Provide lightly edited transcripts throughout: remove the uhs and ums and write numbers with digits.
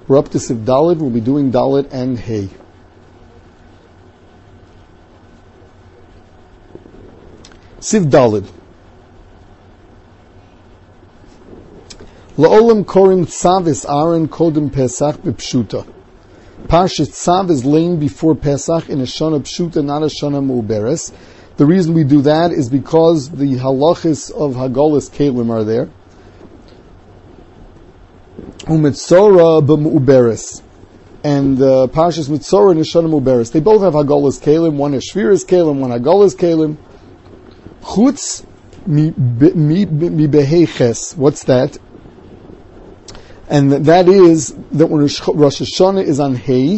We're up to Siv Dalet. We'll be doing Dalet and Hey. Siv Dalet. La'olam korim tzav Aaron kodem Pesach b'pshuta. Parshat Tzav is laying before Pesach in a Shana Pshuta, not a Shana Mu'beres. The reason we do that is because the halachis of Hagolus Kalim are there. U'mitzora b'mu'beres. And Parshas Mitzora and Shana Mu'beres. They both have Hagolus Kalim. One is Shviras Kalim, one Hagolus Kalim. Chutz mi beheches. What's that? And that is that when Rosh Hashanah is on Hay,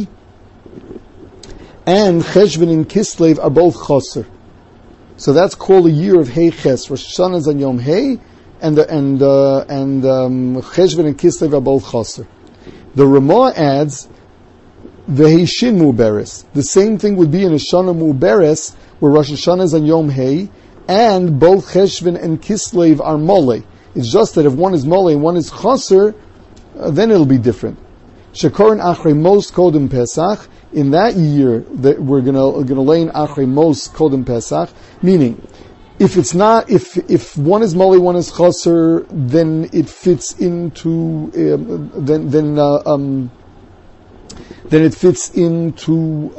and Cheshvan and Kislev are both Choser. So that's called a year of Hay Ches. Rosh Hashanah is on Yom Hay, and Cheshvan and Kislev are both Choser. The Ramah adds Vehishin Mu'beres. The same thing would be in a Shana Mu'beres, where Rosh Hashanah is on Yom Hay, and both Cheshvan and Kislev are Mole. It's just that if one is Mole and one is Choser, then it'll be different. Shekorin Achrei Mos Kodem Pesach. In that year, that we're gonna lay in Achrei Mos Kodem Pesach. Meaning, if it's not, if one is Moli, one is Chaser, then it fits into then it fits into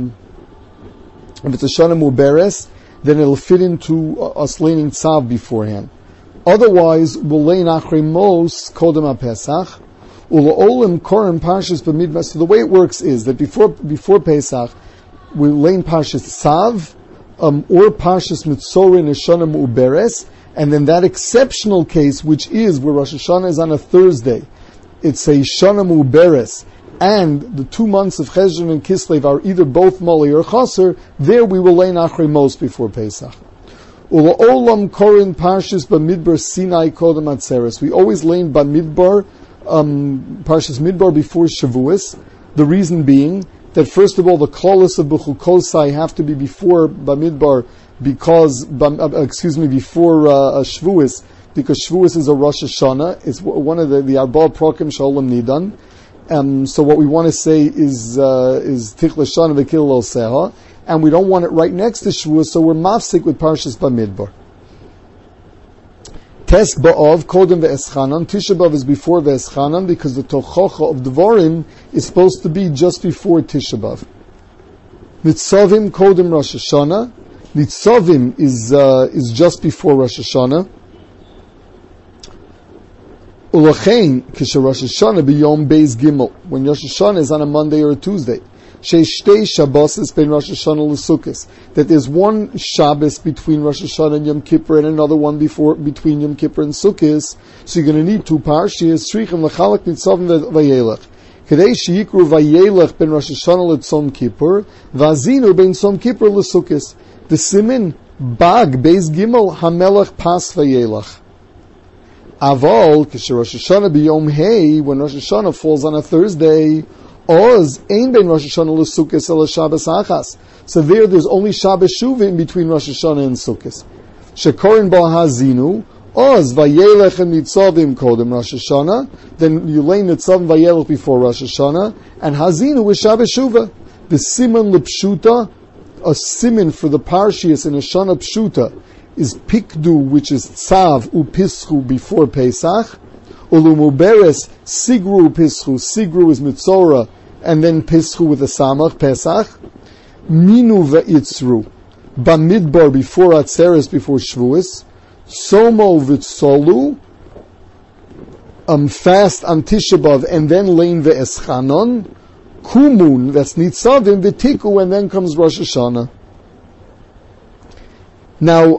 if it's a Shana Mu'beres, then it'll fit into us laying Tzav beforehand. Otherwise, we'll lay in Achrei Mos Kodem HaPesach. U'la'olam korim parshas b'midbar. So the way it works is that before Pesach, we lay in Parshas Tzav, or Parshas Mitzora in a Shana Mu'beres, and then that exceptional case, which is where Rosh Hashanah is on a Thursday, it's a Shana Mu'beres, and the 2 months of Cheshvan and Kislev are either both Moli or Chaser, there we will lay in Achrei Mos before Pesach. U'la'olam korim parshas b'midbar Sinai kodem atzeres. We always lay in Bamidbar, Parshas Midbar before Shavuos. The reason being that first of all the klolos of B'chukosai have to be before Bamidbar before Shavuos, because Shavuos is a Rosh Hashanah. It's one of the Arba Prokim Shalom Nidan. So what we want to say is Tichla Shana V'Kil Lo Seha, and we don't want it right next to Shavuos, so we're mafsik with Parshas Bamidbar. Tes Ba'av, Kodem Ve'eschanan. Tisha B'Av is before Ve'eschanan because the Tochocha of Dvorim is supposed to be just before Tisha B'Av. Nitzavim, Kodem Rosh Hashanah. Nitzavim is just before Rosh Hashanah. Ulachein, Kisha Rosh Hashanah B'Yom Beis Gimel. When Rosh Hashanah is on a Monday or a Tuesday. Sheishtei Shabbos ben Rosh Hashanah l'Sukkos. That there's one Shabbos between Rosh Hashanah and Yom Kippur and another one between Yom Kippur and Sukkos. So you're going to need 2 parshiyos. Shrichim l'chalak nitzavim v'yelech. Kedei sheyikru v'yelech ben Rosh Hashanah l'Tzom Kippur v'azinu ben Tzom Kippur l'Sukkos. The simin bag beis gimel hamelech pas v'yelech. Aval kishe Rosh Hashanah b'Yom Hey, when Rosh Hashanah falls on a Thursday. Oz ein ben Rosh Hashanah l'Sukkos el Shabbos achas. So there's only Shabbos Shuvah in between Rosh Hashanah and Sukkos. Shekorin ba hazinu Oz vayelech and nitzavim kodem Rosh Hashanah. Then you lay nitzavim vayelech before Rosh Hashanah, and hazinu is Shabbos Shuvah. The siman l'pshuta, a siman for the parshias in a Shana Pshuta, is pikdu, which is tzav upischu before Pesach. Ulumuberes sigru pischu. Sigru is mitzora, and then pischu with a samach Pesach. Minu ve'itzru bamidbar before atzeres before Shavuos. Somo v'tzolu fast on Tisha B'Av and then lein ve'eschanon. Kumun, that's nitzavim v'tiku, and then comes Rosh Hashanah. Now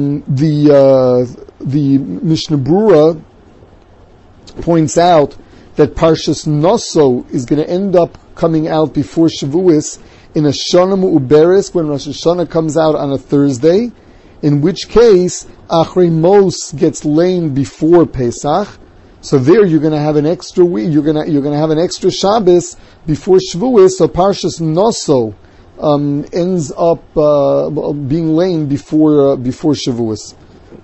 the Mishnah Brura points out that Parshas Noso is going to end up coming out before Shavuos in a Shana Mu'beres when Rosh Hashanah comes out on a Thursday, in which case Achrei Mos gets lain before Pesach. So there you're going to have an extra week. You're going to have an extra Shabbos before Shavuos. So Parshas Noso ends up being lain before Shavuos.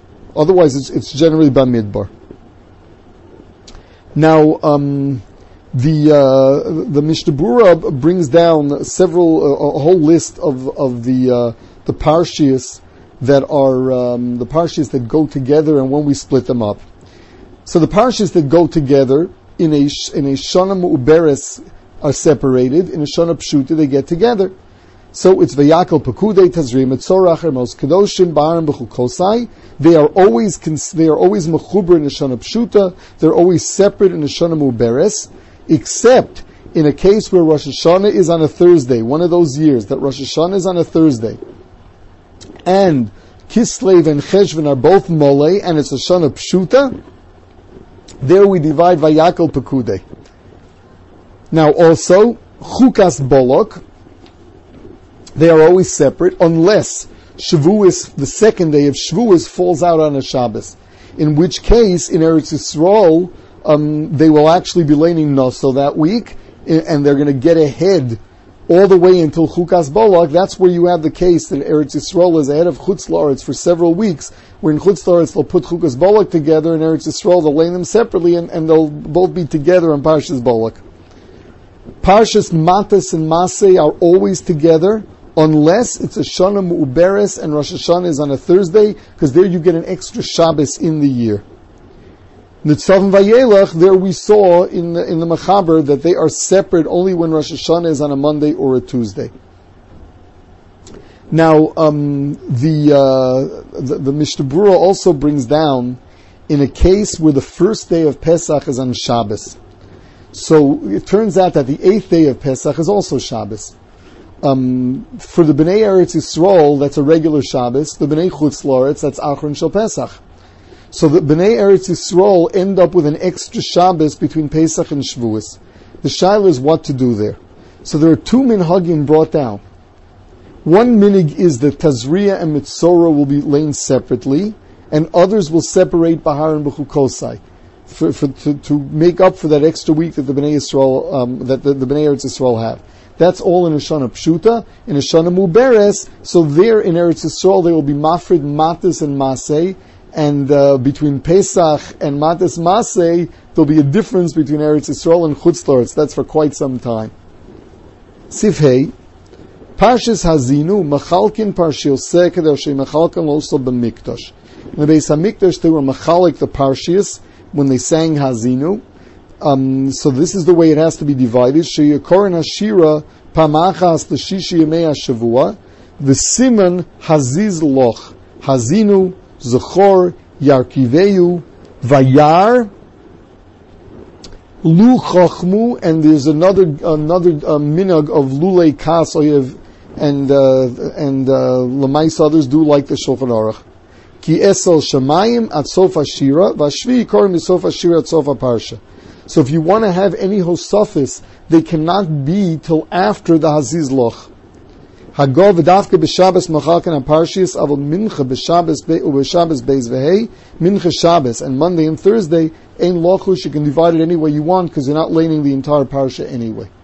Otherwise, it's generally Bamidbar. Now, The Mishnah Berurah brings down a whole list of the parshias that are the parshias that go together and when we split them up. So the parshias that go together in a Shana Mu'beres are separated. In a Shana Pshuta they get together. So it's Vayakal Pekudei Tazrim Etzorach Hermos Kedoshim Ba'arim B'chukosai. They are always mechuber in a Shana Pshuta. They're always separate in a Shana Mu'beres, except in a case where Rosh Hashanah is on a Thursday. One of those years that Rosh Hashanah is on a Thursday, and Kislev and Cheshvan are both Mole, and it's a Shana Pshuta. There we divide Vayakal Pekudei. Now also Chukas Bolok, they are always separate unless Shavuos, the second day of Shavuos, falls out on a Shabbos. In which case, in Eretz Yisrael, they will actually be laning Noso that week, and they're going to get ahead all the way until Chukas Bolok. That's where you have the case that Eretz Yisrael is ahead of Chutz La'aretz for several weeks, where in Chutz La'aretz they'll put Chukas Bolok together, and Eretz Yisrael they'll lane them separately, and they'll both be together on Parshas Bolok. Parshas Matas and Masei are always together, unless it's a Shana Mu'beres and Rosh Hashanah is on a Thursday, because there you get an extra Shabbos in the year. Nitzav and Vayelach, there we saw in the Mechaber that they are separate only when Rosh Hashanah is on a Monday or a Tuesday. Now, the Mishnah Berurah also brings down in a case where the first day of Pesach is on Shabbos. So it turns out that the 8th day of Pesach is also Shabbos. For the Bnei Eretz Yisrael, that's a regular Shabbos. The Bnei Chutz La'aretz, that's Achron Shel Pesach. So the Bnei Eretz Yisrael end up with an extra Shabbos between Pesach and Shavuos. The shaila is what to do there. So there are two minhagim brought down. One minig is that Tazriya and Mitzorah will be lain separately, and others will separate Bahar and Bechukosai to make up for that extra week that the Bnei Yisrael, that the Bnei Eretz Yisrael have. That's all in a Shana Pshuta, in a Shana Mu'beres. So there in Eretz Yisrael they will be Mafrid, Matas, and Masei, and between Pesach and Matas Masei there'll be a difference between Eretz Yisrael and Chutz La'aretz. That's for quite some time. Sifhei, Parshas Hazinu, Machalkin Parshioseh Kedoshe Machalkin also b'Mikdash. In the Beis HaMikdash they were Machalik the Parshias when they sang Hazinu. So this is the way it has to be divided. Sheyakorin Hashira Pamachas L'Shishi Yemei HaShavua V'Siman Haziz Loch Hazinu Zechor Yarkiveu Vayar Lu Chochmu, and there's another minhag of Lulei Kas Oyev, and Lamais others do like the Shulchan Aruch. Ki Esel Shamayim at Sof Hashira Vashvi Yikorim Misof Hashira at Sof HaParsha. So if you want to have any hosafis, they cannot be till after the Haziz Loch. Hagov v'dafke b'Shabbos machalken aparshis avol mincha b'Shabbos u'b'Shabbos beis v'hei mincha Shabbos, and Monday and Thursday ein lochush. You can divide it any way you want because you're not laning the entire parsha anyway.